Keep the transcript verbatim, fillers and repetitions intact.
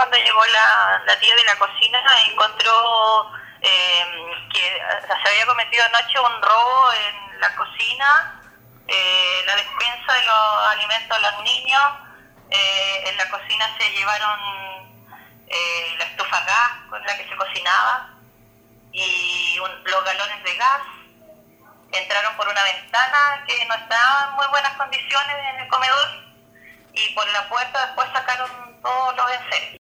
cuando llegó la, la tía de la cocina, encontró eh, que se había cometido anoche un robo en la cocina, eh, la despensa de los alimentos a los niños. Eh, en la cocina se llevaron eh, la estufa a gas con la que se cocinaba y un, los galones de gas. Entraron por una ventana que no estaba en muy buenas condiciones en el comedor y por la puerta después sacaron todos los enseres.